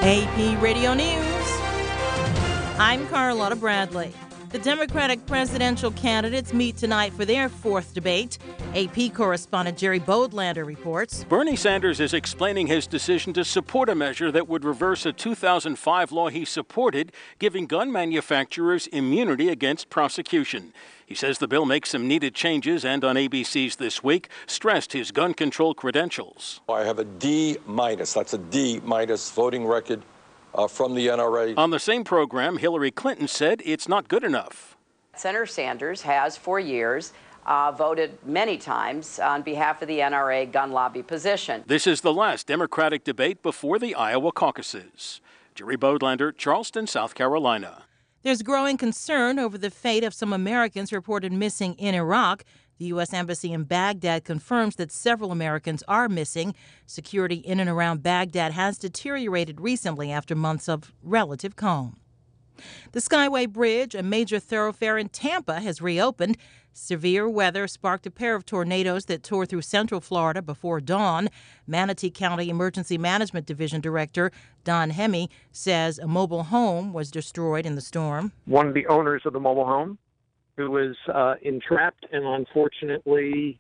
AP Radio News. I'm Carlotta Bradley. The Democratic presidential candidates meet tonight for their fourth debate. AP correspondent Jerry Bodlander reports. Bernie Sanders is explaining his decision to support a measure that would reverse a 2005 law he supported, giving gun manufacturers immunity against prosecution. He says the bill makes some needed changes and on ABC's This Week stressed his gun control credentials. I have a D-. That's a D- voting record from the NRA. On the same program, Hillary Clinton said it's not good enough. Senator Sanders has for years voted many times on behalf of the NRA gun lobby position. This is the last Democratic debate before the Iowa caucuses. Jerry Bodlander, Charleston, South Carolina. There's growing concern over the fate of some Americans reported missing in Iraq. The U.S. Embassy in Baghdad confirms that several Americans are missing. Security in and around Baghdad has deteriorated recently after months of relative calm. The Skyway Bridge, a major thoroughfare in Tampa, has reopened. Severe weather sparked a pair of tornadoes that tore through central Florida before dawn. Manatee County Emergency Management Division Director Don Hemme says a mobile home was destroyed in the storm. One of the owners of the mobile home, who was entrapped and unfortunately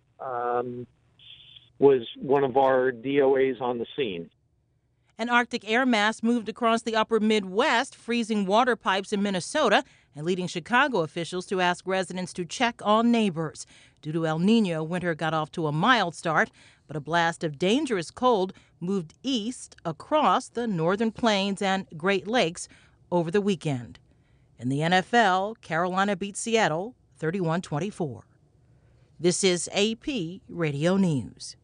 was one of our DOAs on the scene. An Arctic air mass moved across the upper Midwest, freezing water pipes in Minnesota and leading Chicago officials to ask residents to check on neighbors. Due to El Nino, winter got off to a mild start, but a blast of dangerous cold moved east across the northern plains and Great Lakes over the weekend. In the NFL, Carolina beat Seattle 31-24. This is AP Radio News.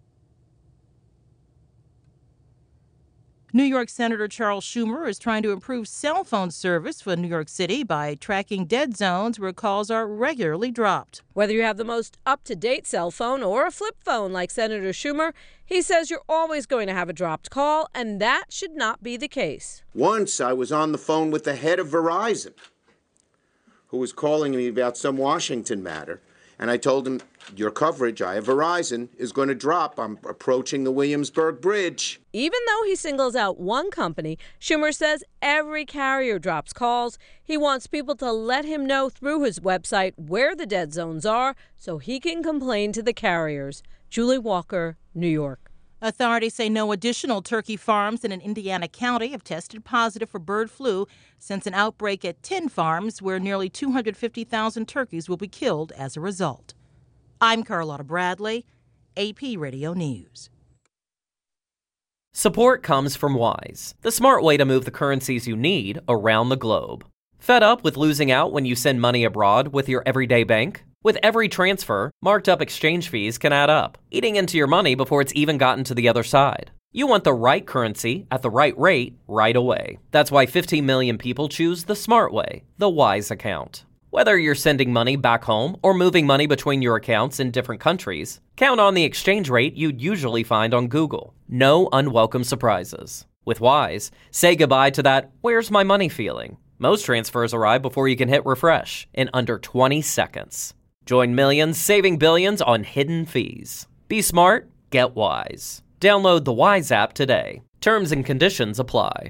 New York Senator Charles Schumer is trying to improve cell phone service for New York City by tracking dead zones where calls are regularly dropped. Whether you have the most up-to-date cell phone or a flip phone like Senator Schumer, he says you're always going to have a dropped call, and that should not be the case. Once I was on the phone with the head of Verizon, who was calling me about some Washington matter, and I told him, your coverage, I have Verizon, is going to drop. I'm approaching the Williamsburg Bridge. Even though he singles out one company, Schumer says every carrier drops calls. He wants people to let him know through his website where the dead zones are so he can complain to the carriers. Julie Walker, New York. Authorities say no additional turkey farms in an Indiana county have tested positive for bird flu since an outbreak at 10 farms where nearly 250,000 turkeys will be killed as a result. I'm Carlotta Bradley, AP Radio News. Support comes from Wise, the smart way to move the currencies you need around the globe. Fed up with losing out when you send money abroad with your everyday bank? With every transfer, marked up exchange fees can add up, eating into your money before it's even gotten to the other side. You want the right currency at the right rate right away. That's why 15 million people choose the smart way, the Wise account. Whether you're sending money back home or moving money between your accounts in different countries, count on the exchange rate you'd usually find on Google. No unwelcome surprises. With Wise, say goodbye to that "where's my money" feeling. Most transfers arrive before you can hit refresh in under 20 seconds. Join millions saving billions on hidden fees. Be smart, get Wise. Download the Wise app today. Terms and conditions apply.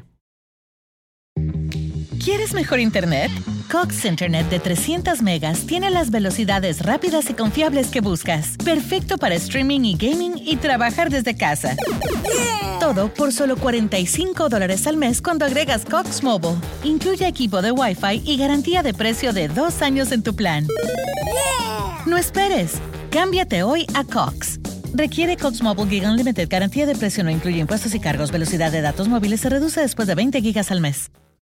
¿Quieres mejor internet? Cox Internet de 300 megas tiene las velocidades rápidas y confiables que buscas. Perfecto para streaming y gaming y trabajar desde casa. Yeah. Todo por solo $45 al mes cuando agregas Cox Mobile. Incluye equipo de Wi-Fi y garantía de precio de 2 años en tu plan. Yeah. No esperes. Cámbiate hoy a Cox. Requiere Cox Mobile Gig Unlimited. Garantía de precio no incluye impuestos y cargos. Velocidad de datos móviles se reduce después de 20 gigas al mes.